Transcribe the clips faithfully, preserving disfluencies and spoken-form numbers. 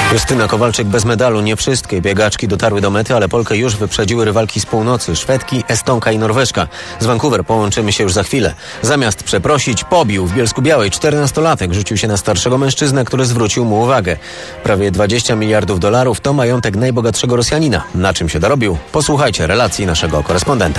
Justyna Kowalczyk bez medalu. Nie wszystkie biegaczki dotarły do mety, ale Polkę już wyprzedziły rywalki z północy. Szwedki, Estonka i Norweżka. Z Vancouver połączymy się już za chwilę. Zamiast przeprosić, pobił w Bielsku-Białej. czternastolatek rzucił się na starszego mężczyznę, który zwrócił mu uwagę. Prawie dwadzieścia miliardów dolarów to majątek najbogatszego Rosjanina. Na czym się dorobił? Posłuchajcie relacji naszego korespondenta.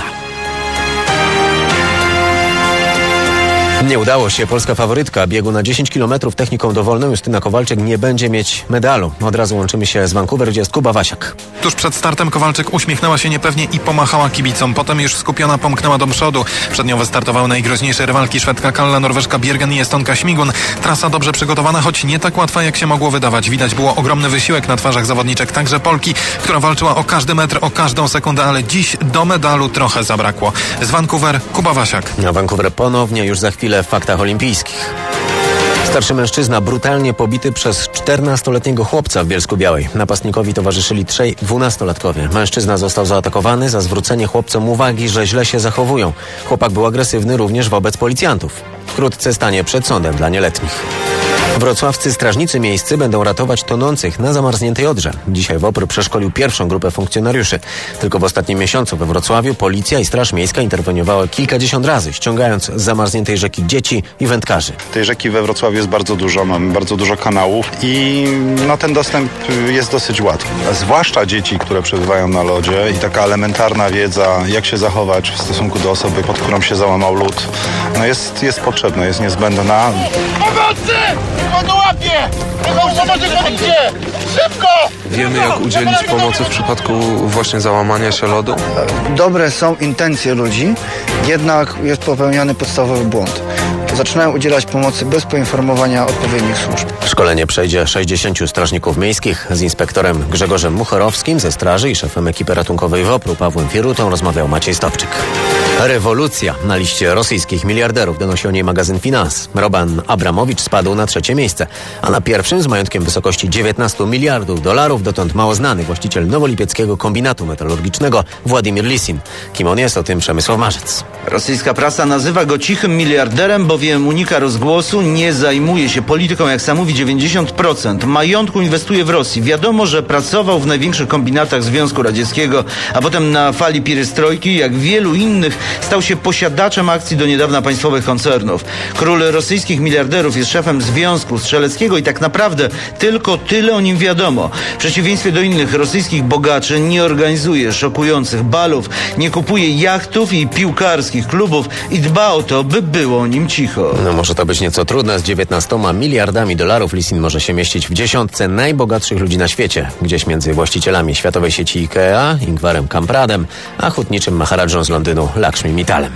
Nie udało się. Polska faworytka biegu na dziesięć kilometrów techniką dowolną Justyna Kowalczyk nie będzie mieć medalu. Od razu łączymy się z Vancouver, gdzie jest Kuba Wasiak. Tuż przed startem Kowalczyk uśmiechnęła się niepewnie i pomachała kibicom. Potem już skupiona pomknęła do przodu. Przed nią wystartowały najgroźniejsze rywalki: Szwedka Kalla, Norweżka Bjergen i Estonka Śmigun. Trasa dobrze przygotowana, choć nie tak łatwa, jak się mogło wydawać. Widać było ogromny wysiłek na twarzach zawodniczek, także Polki, która walczyła o każdy metr, o każdą sekundę, ale dziś do medalu trochę zabrakło. Z Vancouver, Kuba Wasiak. Na Vancouver ponownie już za chwilę w faktach olimpijskich. Starszy mężczyzna brutalnie pobity przez czternastoletniego chłopca w Bielsku-Białej. Napastnikowi towarzyszyli trzej dwunastolatkowie. Mężczyzna został zaatakowany za zwrócenie chłopcom uwagi, że źle się zachowują. Chłopak był agresywny również wobec policjantów. Wkrótce stanie przed sądem dla nieletnich. Wrocławscy strażnicy miejscy będą ratować tonących na zamarzniętej Odrze. Dzisiaj WOPR przeszkolił pierwszą grupę funkcjonariuszy. Tylko w ostatnim miesiącu we Wrocławiu policja i Straż Miejska interweniowały kilkadziesiąt razy, ściągając z zamarzniętej rzeki dzieci i wędkarzy. Tej rzeki we Wrocławiu jest bardzo dużo, mamy bardzo dużo kanałów i no, ten dostęp jest dosyć łatwy. Zwłaszcza dzieci, które przebywają na lodzie, i taka elementarna wiedza, jak się zachować w stosunku do osoby, pod którą się załamał lód, no jest, jest potrzebna, jest niezbędna. Pomocy! Kogo łapie! Kogo pomocy chodźcie! Szybko! Wiemy, jak udzielić pomocy w przypadku właśnie załamania się lodu? Dobre są intencje ludzi, jednak jest popełniany podstawowy błąd. Zaczynają udzielać pomocy bez poinformowania odpowiednich służb. Szkolenie przejdzie sześćdziesięciu strażników miejskich. Z inspektorem Grzegorzem Muchorowskim ze straży i szefem ekipy ratunkowej WOPR-u Pawłem Firutą rozmawiał Maciej Stopczyk. Rewolucja na liście rosyjskich miliarderów, donosi o niej magazyn Finans. Roman Abramowicz spadł na trzecie miejsce, a na pierwszym z majątkiem w wysokości dziewiętnastu miliardów dolarów dotąd mało znany właściciel nowolipieckiego kombinatu metalurgicznego Władimir Lisin. Kim on jest, o tym Przemysław Marzec. Rosyjska prasa nazywa go cichym miliarderem, bowiem unika rozgłosu, nie zajmuje się polityką, jak sam mówi. Dziewięćdziesiąt procent majątku inwestuje w Rosji. Wiadomo, że pracował w największych kombinatach Związku Radzieckiego, a potem na fali pierestrojki, jak wielu innych, stał się posiadaczem akcji do niedawna państwowych koncernów. Król rosyjskich miliarderów jest szefem Związku Strzeleckiego i tak naprawdę tylko tyle o nim wiadomo. W przeciwieństwie do innych rosyjskich bogaczy nie organizuje szokujących balów, nie kupuje jachtów i piłkarskich klubów i dba o to, by było o nim cicho. No może to być nieco trudne. Z dziewiętnastoma miliardami dolarów Lisin może się mieścić w dziesiątce najbogatszych ludzi na świecie. Gdzieś między właścicielami światowej sieci IKEA, Ingwarem Kampradem, a hutniczym Maharadżą z Londynu Lakshmi Mittalem.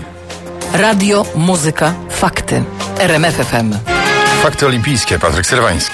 Radio, muzyka, fakty. R M F F M. Fakty olimpijskie. Patryk Serwański.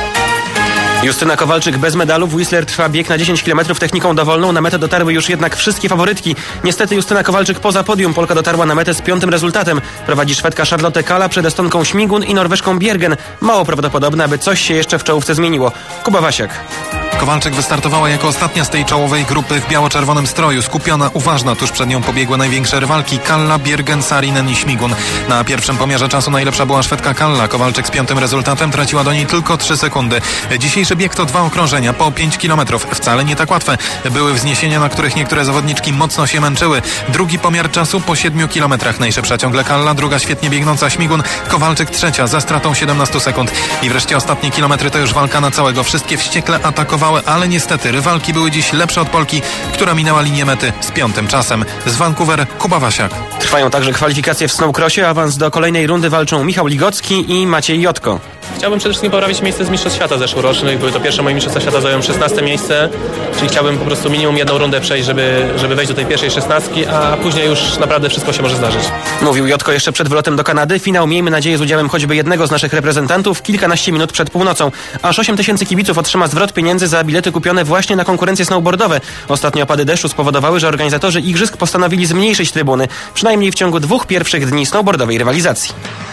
Justyna Kowalczyk bez medalu. W Whistler trwa bieg na dziesięć kilometrów techniką dowolną. Na metę dotarły już jednak wszystkie faworytki. Niestety Justyna Kowalczyk poza podium. Polka dotarła na metę z piątym rezultatem. Prowadzi Szwedka Charlotte Kalla przed Estonką Śmigun i Norweżką Bjergen. Mało prawdopodobne, aby coś się jeszcze w czołówce zmieniło. Kuba Wasiak. Kowalczyk wystartowała jako ostatnia z tej czołowej grupy w biało-czerwonym stroju. Skupiona, uważna, tuż przed nią pobiegły największe rywalki: Kalla, Bjergen, Saarinen i Śmigun. Na pierwszym pomiarze czasu najlepsza była Szwedka Kalla. Kowalczyk z piątym rezultatem traciła do niej tylko trzy sekundy. Dzisiejszy bieg to dwa okrążenia po pięć kilometrów. Wcale nie tak łatwe. Były wzniesienia, na których niektóre zawodniczki mocno się męczyły. Drugi pomiar czasu po siedmiu kilometrach. Najszybsza ciągle Kalla, druga świetnie biegnąca Śmigun, Kowalczyk trzecia za stratą siedemnastu sekund. I wreszcie ostatnie kilometry to już walka na całego. Wszystkie wściekle atakowały, ale niestety rywalki były dziś lepsze od Polki, która minęła linię mety z piątym czasem. Z Vancouver, Kuba Wasiak. Trwają także kwalifikacje w snowcrossie. Awans do kolejnej rundy walczą Michał Ligocki i Maciej Jotko. Chciałbym przede wszystkim poprawić miejsce z Mistrzostw Świata zeszłorocznych. Były to pierwsze moje Mistrzostwa Świata, zająłem szesnaste miejsce, czyli chciałbym po prostu minimum jedną rundę przejść, żeby, żeby wejść do tej pierwszej szesnastki, a później już naprawdę wszystko się może zdarzyć. Mówił Jotko jeszcze przed wylotem do Kanady. Finał, miejmy nadzieję, z udziałem choćby jednego z naszych reprezentantów kilkanaście minut przed północą. Aż osiem tysięcy kibiców otrzyma zwrot pieniędzy za bilety kupione właśnie na konkurencje snowboardowe. Ostatnie opady deszczu spowodowały, że organizatorzy igrzysk postanowili zmniejszyć trybuny, przynajmniej w ciągu dwóch pierwszych dni snowboardowej rywalizacji.